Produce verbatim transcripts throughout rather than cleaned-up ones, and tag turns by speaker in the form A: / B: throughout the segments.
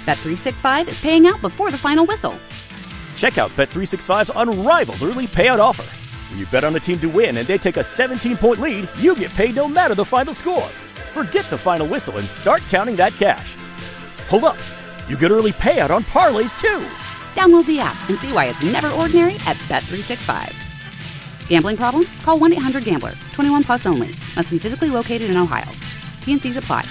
A: Bet three sixty-five is paying out before the final whistle.
B: Check out Bet three sixty-five's unrivaled early payout offer. When you bet on a team to win and they take a seventeen-point lead, you get paid no matter the final score. Forget the final whistle and start counting that cash. Hold up. You get early payout on parlays, too.
A: Download the app and see why it's never ordinary at Bet three sixty-five. Gambling problem? Call one eight hundred gambler. twenty-one plus only. Must be physically located in Ohio. T N Cs apply.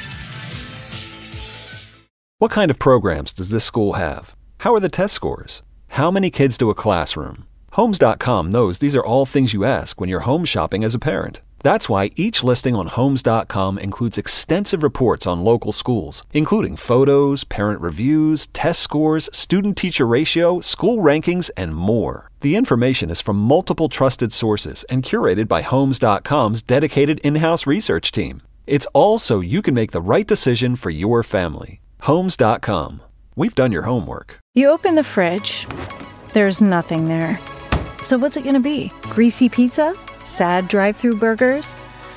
C: What kind of programs does this school have? How are the test scores? How many kids to a classroom? Homes dot com knows these are all things you ask when you're home shopping as a parent. That's why each listing on Homes dot com includes extensive reports on local schools, including photos, parent reviews, test scores, student-teacher ratio, school rankings, and more. The information is from multiple trusted sources and curated by Homes dot com's dedicated in-house research team. It's all so you can make the right decision for your family. Homes dot com. We've done your homework.
D: You open the fridge. There's nothing there. So what's it going to be? Greasy pizza? Sad drive-through burgers?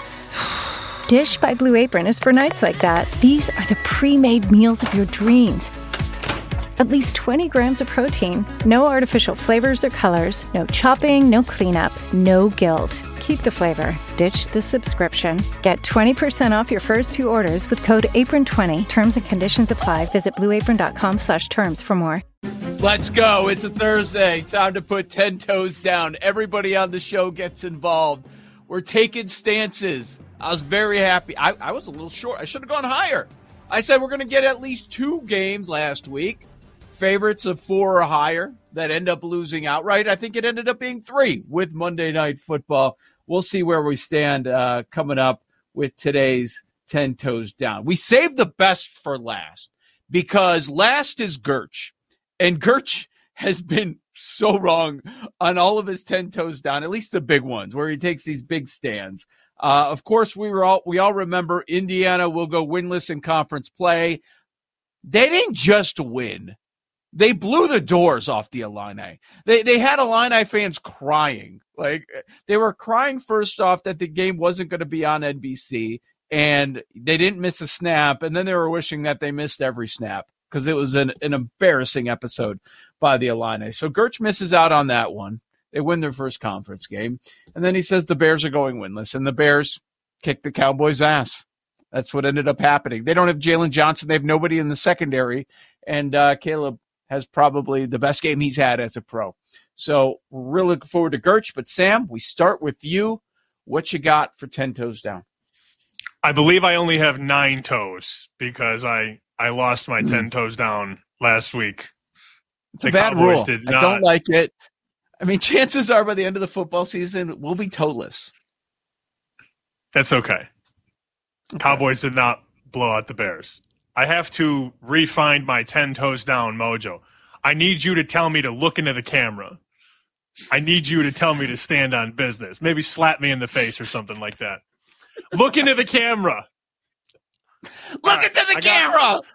D: Dish by Blue Apron is for nights like that. These are the pre-made meals of your dreams. At least twenty grams of protein, no artificial flavors or colors, no chopping, no cleanup, no guilt. Keep the flavor. Ditch the subscription. Get twenty percent off your first two orders with code apron twenty. Terms and conditions apply. Visit blue apron dot com slash terms for more.
E: Let's go. It's a Thursday. Time to put ten toes down. Everybody on the show gets involved. We're taking stances. I was very happy. I, I was a little short. I should have gone higher. I said we're going to get at least two games last week. Favorites of four or higher that end up losing outright. I think it ended up being three with Monday Night Football. We'll see where we stand uh, coming up with today's ten toes down. We saved the best for last because last is Gerch. And Gerch has been so wrong on all of his ten toes down, at least the big ones where he takes these big stands. Uh, of course, we were all we all remember Indiana will go winless in conference play. They didn't just win. They blew the doors off the Illini. They they had Illini fans crying. Like they were crying first off that the game wasn't going to be on N B C and they didn't miss a snap. And then they were wishing that they missed every snap because it was an, an embarrassing episode by the Illini. So Gerch misses out on that one. They win their first conference game. And then he says the Bears are going winless. And the Bears kick the Cowboys' ass. That's what ended up happening. They don't have Jalen Johnson. They have nobody in the secondary. And uh, Caleb has probably the best game he's had as a pro. So we're really looking forward to Gerch. But, Sam, we start with you. What you got for ten toes down?
F: I believe I only have nine toes because I, I lost my mm. ten toes down last week.
E: It's the a bad Cowboys rule. Did not. I don't like it. I mean, chances are by the end of the football season, we'll be toeless.
F: That's okay. okay. Cowboys did not blow out the Bears. I have to refine my ten toes down mojo. I need you to tell me to look into the camera. I need you to tell me to stand on business. Maybe slap me in the face or something like that. Look into the camera.
E: Look right, into the I camera. Got,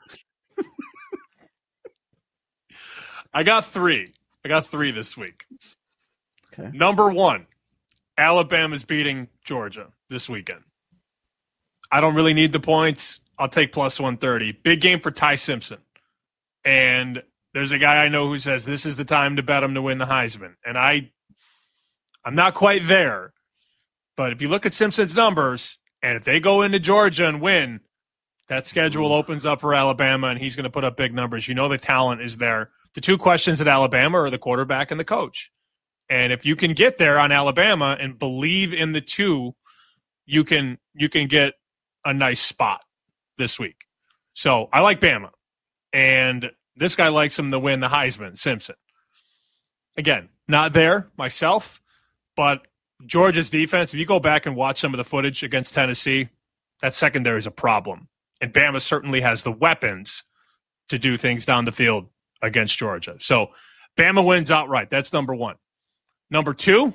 F: I got three. I got three this week.
E: Okay.
F: Number one, Alabama's beating Georgia this weekend. I don't really need the points. I'll take plus one thirty. Big game for Ty Simpson. And there's a guy I know who says this is the time to bet him to win the Heisman. And I, I'm not quite there. But if you look at Simpson's numbers, and if they go into Georgia and win, that schedule opens up for Alabama, and he's going to put up big numbers. You know the talent is there. The two questions at Alabama are the quarterback and the coach. And if you can get there on Alabama and believe in the two, you can you can get a nice spot this week. So I like Bama. And this guy likes him to win the Heisman, Simpson. Again, not there myself, but Georgia's defense, if you go back and watch some of the footage against Tennessee, that secondary is a problem. And Bama certainly has the weapons to do things down the field against Georgia. So Bama wins outright. That's number one. Number two,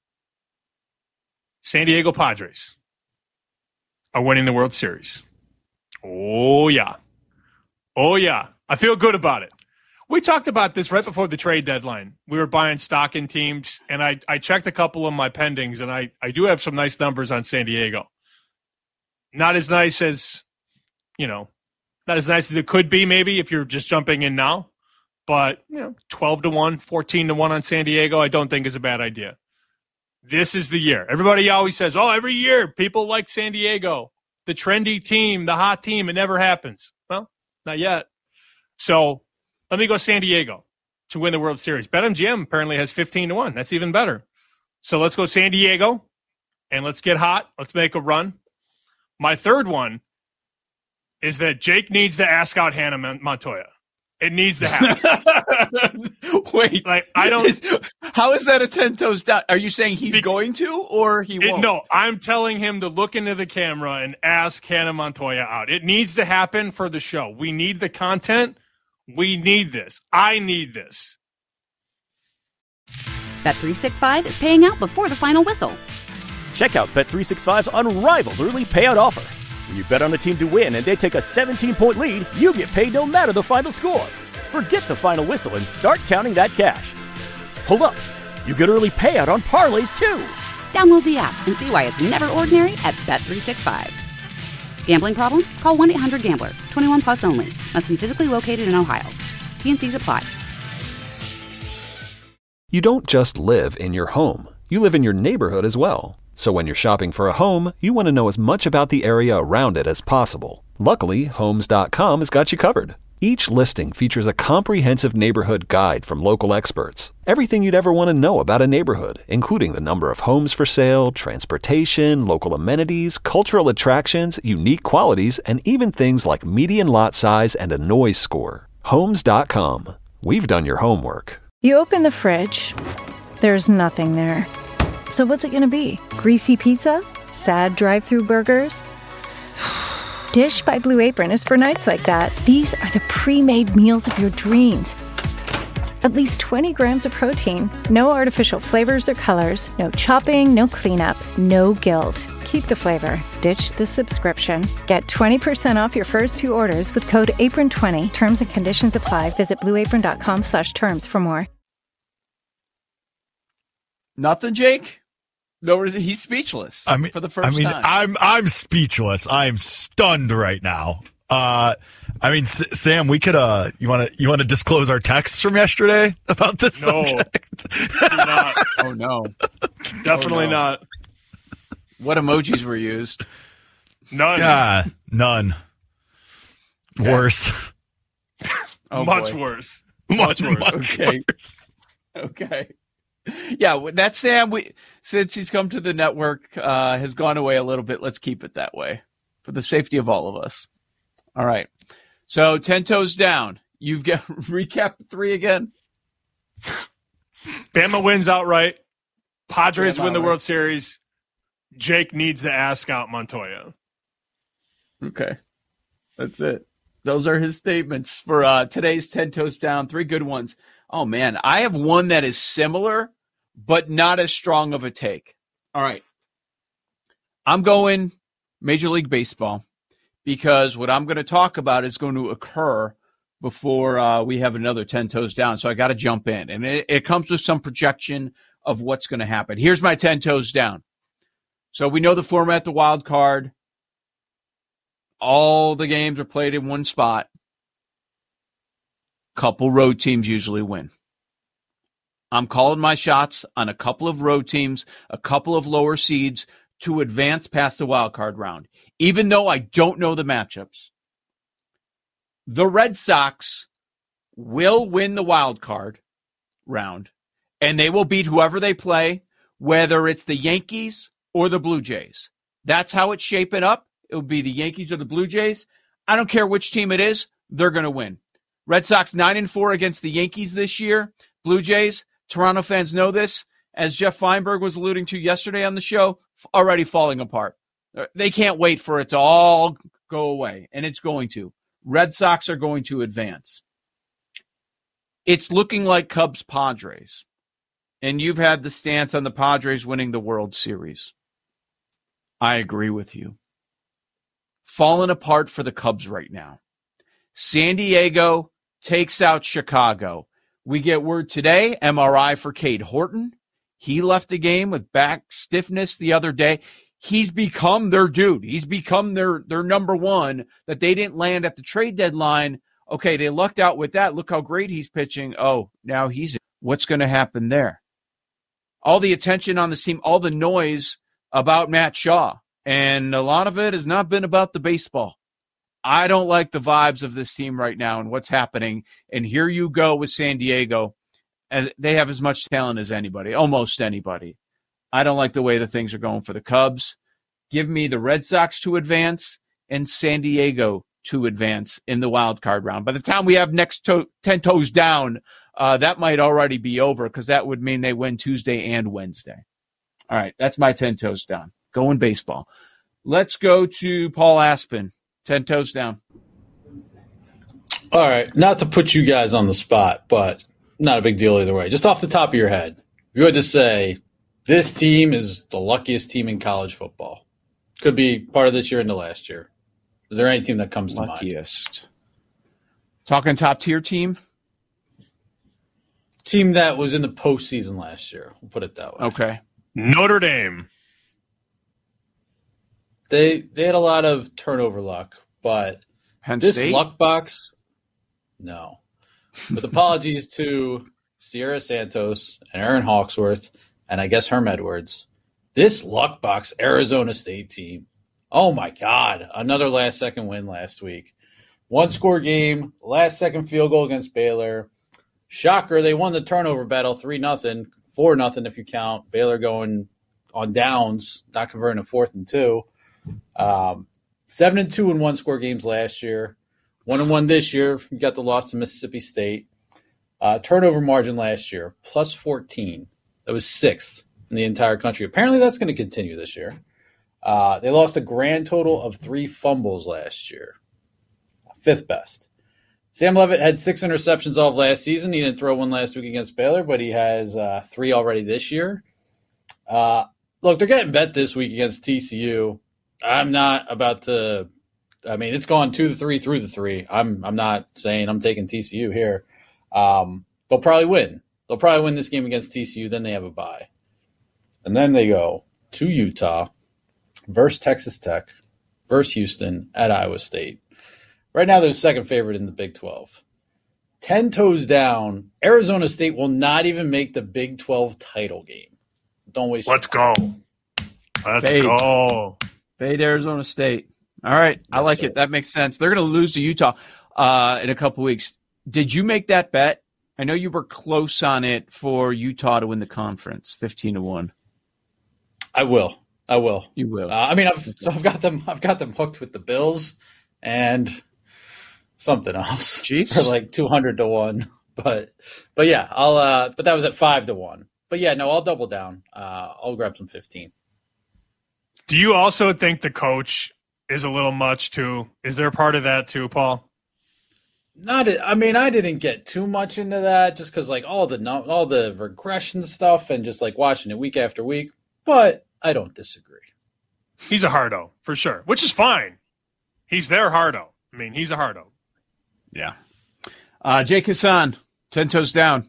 F: San Diego Padres are winning the World Series. Oh, yeah. Oh, yeah. I feel good about it. We talked about this right before the trade deadline. We were buying stock in teams, and I, I checked a couple of my pendings, and I, I do have some nice numbers on San Diego. Not as nice as, you know, Not as nice as it could be, maybe, if you're just jumping in now. But, you know, twelve to one, fourteen to one on San Diego, I don't think is a bad idea. This is the year. Everybody always says, oh, every year people like San Diego, the trendy team, the hot team. It never happens. Well, not yet. So let me go San Diego to win the World Series. BetMGM apparently has fifteen to one. That's even better. So let's go San Diego, and let's get hot. Let's make a run. My third one is that Jake needs to ask out Hannah Montoya. It needs to happen.
E: Wait,
F: like I don't.
E: Is, how is that a ten toes down? Are you saying he's
F: Because,
E: going to, or he won't?
F: It, no, I'm telling him to look into the camera and ask Hannah Montoya out. It needs to happen for the show. We need the content. We need this. I need this.
A: Bet three sixty-five is paying out before the final whistle.
B: Check out Bet three sixty-five's unrivaled early payout offer. When you bet on a team to win and they take a seventeen-point lead, you get paid no matter the final score. Forget the final whistle and start counting that cash. Hold up. You get early payout on parlays, too.
A: Download the app and see why it's never ordinary at Bet three sixty-five. Gambling problem? Call one eight hundred gambler. twenty-one plus only. Must be physically located in Ohio. T N Cs apply.
C: You don't just live in your home. You live in your neighborhood as well. So when you're shopping for a home, you want to know as much about the area around it as possible. Luckily, Homes dot com has got you covered. Each listing features a comprehensive neighborhood guide from local experts. Everything you'd ever want to know about a neighborhood, including the number of homes for sale, transportation, local amenities, cultural attractions, unique qualities, and even things like median lot size and a noise score. Homes dot com. We've done your homework.
D: You open the fridge, there's nothing there. So what's it going to be? Greasy pizza? Sad drive-through burgers? Dish by Blue Apron is for nights like that. These are the pre-made meals of your dreams. At least twenty grams of protein, no artificial flavors or colors, no chopping, no cleanup, no guilt. Keep the flavor. Ditch the subscription. Get twenty percent off your first two orders with code apron twenty. Terms and conditions apply. Visit blueapron.com slash terms for more.
E: Nothing, Jake? No, he's speechless.
G: I mean,
E: for the first
G: I mean,
E: time.
G: I'm I'm speechless. I am stunned right now. Uh, I mean, S- Sam, we could. Uh, you want to you want to disclose our texts from yesterday about this
F: No.
G: subject?
F: Do not.
E: Oh no,
F: Definitely
E: Oh, no.
F: not.
E: what emojis were used?
F: None.
G: Ah, none.
E: Okay.
G: Worse.
E: Oh,
F: Much
E: boy.
F: worse.
G: Much,
F: Much worse.
G: much
E: Okay.
G: worse.
E: Okay. Yeah, that Sam, we since he's come to the network, uh, has gone away a little bit. Let's keep it that way for the safety of all of us. All right. So ten toes down. You've got recap three again.
F: Bama wins outright. Padres
E: Bama
F: win the
E: outright.
F: World Series. Jake needs to ask out Montoya.
E: Okay. That's it. Those are his statements for uh, today's ten toes down. Three good ones. Oh, man. I have one that is similar, but not as strong of a take. All right. I'm going Major League Baseball because what I'm going to talk about is going to occur before uh, we have another ten toes down. So I got to jump in. And it, it comes with some projection of what's going to happen. Here's my ten toes down. So we know the format, the wild card. All the games are played in one spot. Couple road teams usually win. I'm calling my shots on a couple of road teams, a couple of lower seeds to advance past the wild card round. Even though I don't know the matchups, the Red Sox will win the wild card round, and they will beat whoever they play, whether it's the Yankees or the Blue Jays. That's how it's shaping up. It will be the Yankees or the Blue Jays. I don't care which team it is. They're going to win. Red Sox nine and four against the Yankees this year. Blue Jays, Toronto fans know this, as Jeff Feinberg was alluding to yesterday on the show, already falling apart. They can't wait for it to all go away, and it's going to. Red Sox are going to advance. It's looking like Cubs-Padres, and you've had the stance on the Padres winning the World Series. I agree with you. Falling apart for the Cubs right now. San Diego takes out Chicago. We get word today, M R I for Cade Horton. He left the game with back stiffness the other day. he's become their dude. He's become their, their number one that they didn't land at the trade deadline. Okay, they lucked out with that. Look how great he's pitching. Oh, now he's – what's going to happen there? All the attention on this team, all the noise about Matt Shaw, and a lot of it has not been about the baseball. I don't like the vibes of this team right now and what's happening. And here you go with San Diego. As they have as much talent as anybody, almost anybody. I don't like the way the things are going for the Cubs. Give me the Red Sox to advance and San Diego to advance in the wild card round. By the time we have next to- ten toes down, uh, that might already be over because that would mean they win Tuesday and Wednesday. All right, that's my ten toes down. Going baseball. Let's go to Paul Aspen. ten toes down.
H: All right, not to put you guys on the spot, but not a big deal either way. Just off the top of your head, if you had to say this team is the luckiest team in college football, could be part of this year into last year. Is there any team that comes to
E: luckiest? Mind? Talking top tier team?
H: Team that was in the postseason last year. We'll put it that way.
E: Okay.
F: Notre Dame.
H: They they had a lot of turnover luck, but
E: Penn
H: this
E: State?
H: luck box, no. With apologies to Sierra Santos and Aaron Hawksworth and I guess Herm Edwards, this luck box Arizona State team, oh my God, another last second win last week. One score game, last second field goal against Baylor. Shocker, they won the turnover battle three nothing, four nothing if you count. Baylor going on downs, not converting a fourth and two. Um, seven and two in one score games last year. One and one this year. You got the loss to Mississippi State. Uh, turnover margin last year, plus fourteen. That was sixth in the entire country. Apparently that's going to continue this year. Uh, they lost a grand total of three fumbles last year. Fifth best. Sam Levitt had six interceptions all of last season. He didn't throw one last week against Baylor, but he has uh, three already this year. Uh, look, they're getting bet this week against T C U. I'm not about to – I mean, it's gone two to three through the three. I'm I'm not saying I'm taking T C U here. Um, they'll probably win. They'll probably win this game against T C U. Then they have a bye. And then they go to Utah versus Texas Tech versus Houston at Iowa State. Right now, they're second favorite in the Big twelve. Ten toes down, Arizona State will not even make the Big twelve title game. Don't waste
F: Let's
H: your
F: go. Let's
E: Fade.
F: go.
E: Fade Arizona State. All right. Yes, I like sir. it. That makes sense. They're going to lose to Utah uh, in a couple weeks. Did you make that bet? I know you were close on it for Utah to win the conference, fifteen to one.
H: I will. I will.
E: You will.
H: Uh, I mean, I've so I've got them. I've got them hooked with the Bills and something else
E: Chiefs?
H: for like two hundred to one. But but yeah, I'll. Uh, but that was at five to one. But yeah, no, I'll double down. Uh, I'll grab some fifteen.
F: Do you also think the coach is a little much too? Is there part of that too, Paul?
H: Not. I mean, I didn't get too much into that just because like all the all the regression stuff and just like watching it week after week. But I don't disagree.
F: He's a hardo for sure, which is fine. He's their hardo. I mean, he's a hardo.
E: Yeah. Uh, Jake Hassan, ten toes down.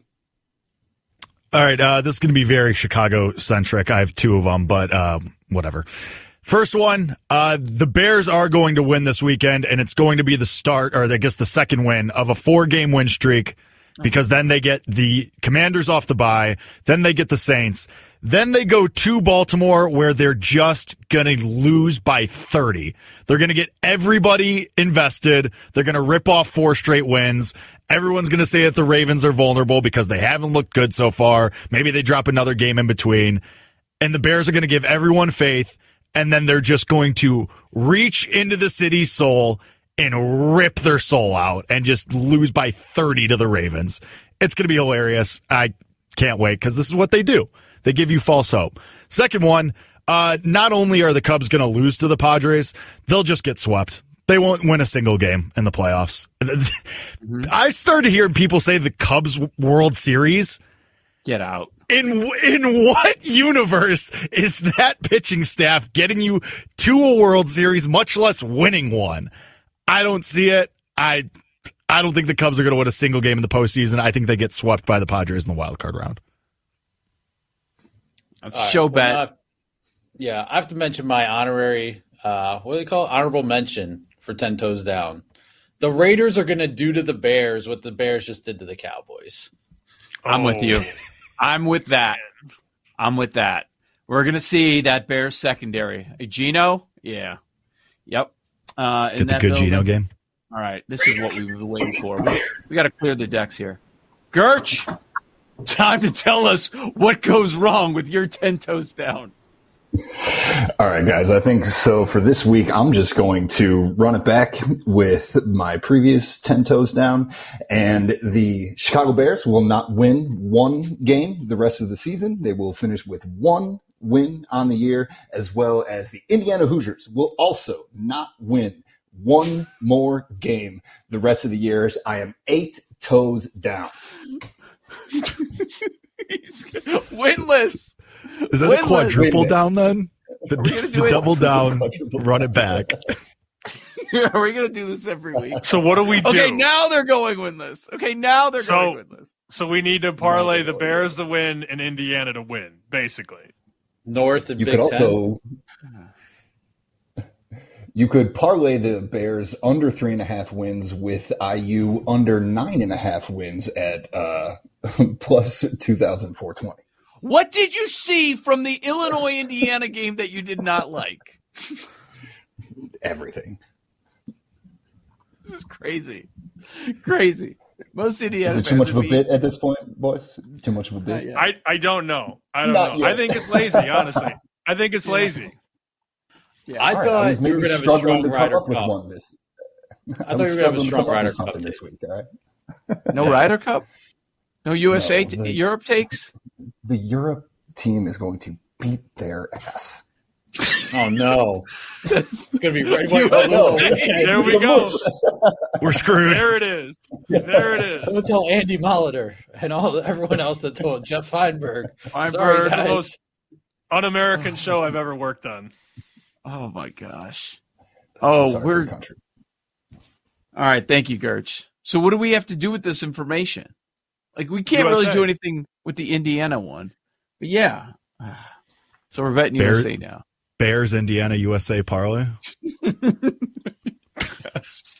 G: All right, uh, this is going to be very Chicago-centric. I have two of them, but uh, whatever. First one, uh, the Bears are going to win this weekend, and it's going to be the start, or I guess the second win, of a four-game win streak, because then they get the Commanders off the bye, then they get the Saints, then they go to Baltimore where they're just going to lose by thirty. They're going to get everybody invested. They're going to rip off four straight wins. Everyone's going to say that the Ravens are vulnerable because they haven't looked good so far. Maybe they drop another game in between. And the Bears are going to give everyone faith, and then they're just going to reach into the city's soul and rip their soul out and just lose by thirty to the Ravens. It's going to be hilarious. I can't wait because this is what they do. They give you false hope. Second one, uh, not only are the Cubs going to lose to the Padres, they'll just get swept. They won't win a single game in the playoffs. Mm-hmm. I started hearing people say the Cubs World Series.
E: Get out.
G: In in what universe is that pitching staff getting you to a World Series, much less winning one? I don't see it. I I don't think the Cubs are going to win a single game in the postseason. I think they get swept by the Padres in the wild card round.
E: That's a show bet.
H: Well, Yeah, I have to mention my honorary, uh, what do they call it? Honorable mention for ten Toes Down. The Raiders are going to do to the Bears what the Bears just did to the Cowboys.
E: I'm with you. I'm with that. I'm with that. We're going to see that Bears secondary. Hey, Geno? Yeah. Yep. Uh,
G: Get the good Geno game.
E: All right. This is what we were waiting for. We, we got to clear the decks here. Gerch, time to tell us what goes wrong with your ten Toes Down.
I: All right, guys. I think so for this week, I'm just going to run it back with my previous ten Toes Down. And the Chicago Bears will not win one game the rest of the season. They will finish with one win on the year, as well as the Indiana Hoosiers will also not win one more game the rest of the year. I am eight toes down.
E: Winless.
G: Is that
E: Winless.
G: a quadruple
I: Winless.
G: down then? The,
E: do
G: the
E: it?
G: double down, run it back.
E: Are we going to do this every week?
F: So what do we do?
E: Okay, now they're going winless. Okay, now they're
F: So-
E: going winless.
F: So we need to parlay the Bears to win and Indiana to win, basically.
H: North and
I: You
H: Big
I: could
H: Ten.
I: also you could parlay the Bears under three and a half wins with I U under nine and a half wins at uh, plus two thousand four twenty.
E: What did you see from the Illinois-Indiana game that you did not like?
I: Everything.
E: This is crazy. Crazy. Most Indiana
I: Is it too
E: fans
I: much of a
E: would be-
I: bit at this point, boys? Too much of a
E: Not
I: bit?
E: yet.
F: I, I don't know. I don't
I: Not
F: know. I
I: yet.
F: think it's lazy, honestly. I think it's lazy.
E: Yeah.
H: I
I: All right,
H: thought
I: I was
H: you
I: maybe
H: were going to have a
I: struggling
H: strong
I: to come
H: Ryder
I: up with
H: Cup.
I: one this.
H: I thought you were going to have a strong Ryder Cup
I: something this week. All right.
E: No Ryder Cup? No U S A
I: No,
E: t-
I: the-
E: Europe takes?
I: The Europe team is going to beat their ass.
H: Oh, no.
E: That's
H: It's going to be right
E: You-
H: away.
I: No.
F: There we go.
G: We're screwed.
F: There it is. There it is.
H: Someone tell Andy Molitor and all everyone else that told Jeff Feinberg.
E: Feinberg,
H: Sorry,
F: the
H: guys.
F: most un-American show I've ever worked on.
E: Oh, my gosh. Oh,
I: Sorry for
E: we're
I: the country.
E: all right. Thank you, Gerch. So, what do we have to do with this information? Like, we can't really
F: U S A.
E: do anything with the Indiana one. But yeah. So, we're betting
G: Bear-
E: U S A now.
G: Bears, Indiana, U S A parlay.
E: Yes.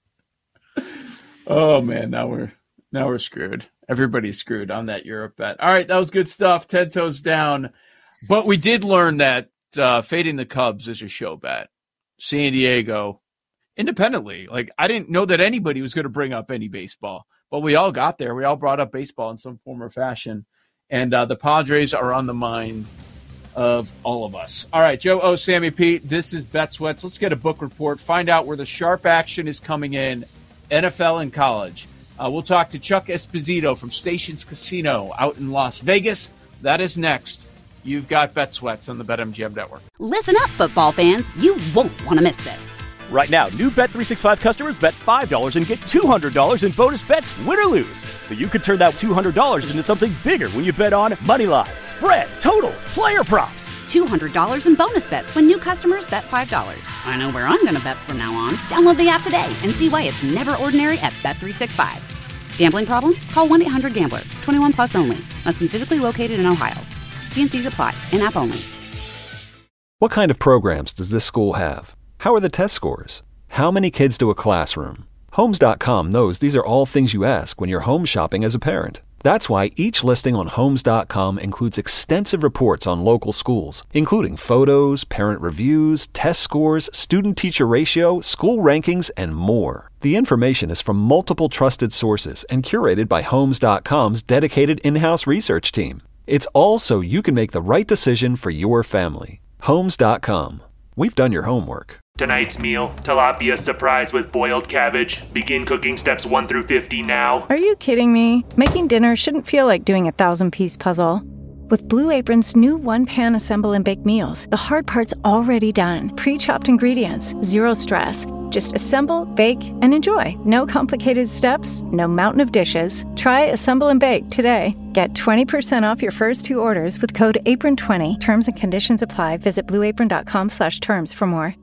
E: Oh, man. Now we're now we're screwed. Everybody's screwed on that Europe bet. All right. That was good stuff. Ten toes down. But we did learn that uh, fading the Cubs is a show bet. San Diego, independently. Like, I didn't know that anybody was going to bring up any baseball, but we all got there. We all brought up baseball in some form or fashion. And uh, the Padres are on the mind of all of us. All right, Joe O, Sammy Pete, this is Bet Sweats. Let's get a book report, find out where the sharp action is coming in, N F L and college. Uh, we'll talk to Chuck Esposito from Stations Casino out in Las Vegas. That is next. You've got Bet Sweats on the BetMGM Network.
A: Listen up, football fans. You won't want to miss this.
B: Right now, new Bet three sixty-five customers bet five dollars and get two hundred dollars in bonus bets, win or lose. So you could turn that two hundred dollars into something bigger when you bet on money line, spread, totals, player props.
A: two hundred dollars in bonus bets when new customers bet five dollars. I know where I'm going to bet from now on. Download the app today and see why it's never ordinary at Bet three sixty-five. Gambling problem? Call one eight hundred gambler. twenty-one plus only. Must be physically located in Ohio. T N Cs apply. In-app only.
C: What kind of programs does this school have? How are the test scores? How many kids do a classroom? Homes dot com knows these are all things you ask when you're home shopping as a parent. That's why each listing on Homes dot com includes extensive reports on local schools, including photos, parent reviews, test scores, student-teacher ratio, school rankings, and more. The information is from multiple trusted sources and curated by Homes dot com's dedicated in-house research team. It's all so you can make the right decision for your family. Homes dot com. We've done your homework.
J: Tonight's meal, tilapia surprise with boiled cabbage. Begin cooking steps one through fifty now.
D: Are you kidding me? Making dinner shouldn't feel like doing a thousand-piece puzzle. With Blue Apron's new one-pan assemble and bake meals, the hard part's already done. Pre-chopped ingredients, zero stress. Just assemble, bake, and enjoy. No complicated steps, no mountain of dishes. Try Assemble and Bake today. Get twenty percent off your first two orders with code apron twenty. Terms and conditions apply. Visit blue apron dot com slash terms for more.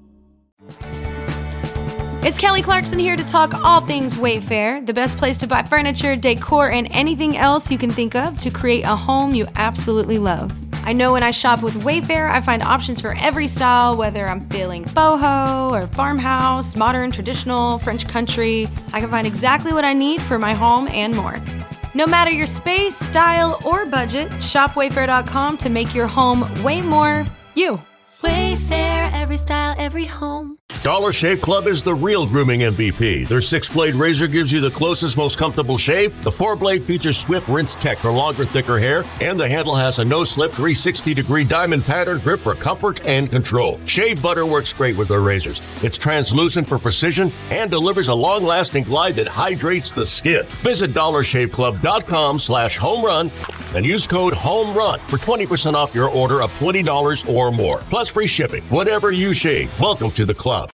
K: It's Kelly Clarkson here to talk all things Wayfair, the best place to buy furniture, decor, and anything else you can think of to create a home you absolutely love. I know when I shop with Wayfair, I find options for every style, whether I'm feeling boho or farmhouse, modern, traditional, French country. I can find exactly what I need for my home and more. No matter your space, style, or budget, shop wayfair dot com to make your home way more you.
L: Wayfair, every style, every home.
M: Dollar Shave Club is the real grooming M V P. Their six-blade razor gives you the closest, most comfortable shave. The four-blade features swift rinse tech for longer, thicker hair. And the handle has a no-slip three hundred sixty degree diamond pattern grip for comfort and control. Shave butter works great with their razors. It's translucent for precision and delivers a long-lasting glide that hydrates the skin. Visit dollar shave club dot com slash home run and use code HOMERUN for twenty percent off your order of twenty dollars or more. Plus free shipping. Whatever you shave, welcome to the club.